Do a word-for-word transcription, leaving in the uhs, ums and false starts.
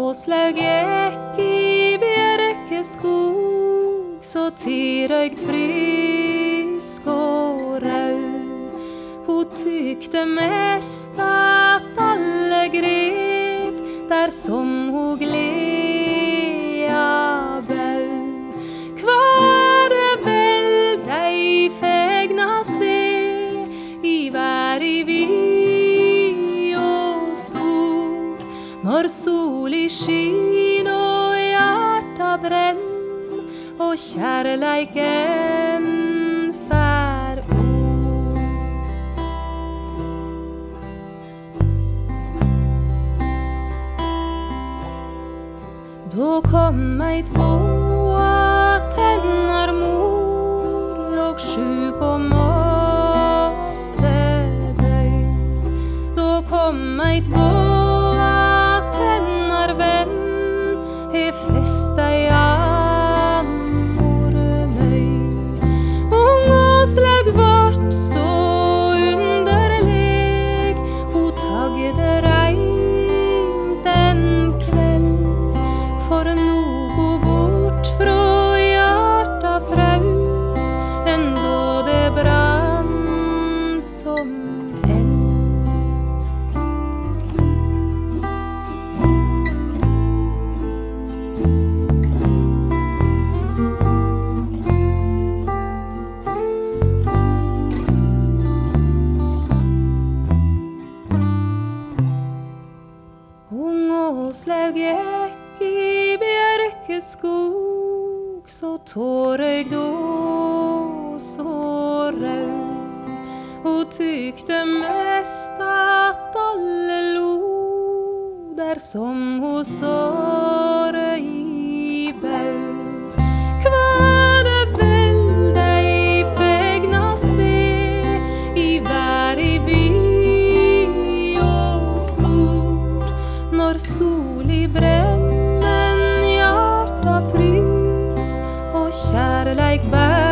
Åslaug gikk i bjørkeskog, så tilrøygt frisk og rau. Hun tykte mest at alle gret, der som hun gleda bau. Hva det vel dei fegnast ved, i vær i vid og stor, når soli skin og hjarta brenn, og kjærleiken fær ord. Da kom eit båa tennar mor, låg sjuk og måtte døy. Da kom eit båa tennar venn, he festa i Amormøy. Ung Åslaug vart så underleg, hun tagde reint en kveld, for noe bort fra hjarta fraus, enda det brann som eld. Ung Åslaug gikk i bjørkeskog, så tårøygd og så rau. Hun tykte mest at alle lo, der som hun såre i bau. Hva det vel dei fegnast ved, i vær i vid og stor, når soli brenn, men hjarta frys, og kjærleik bær.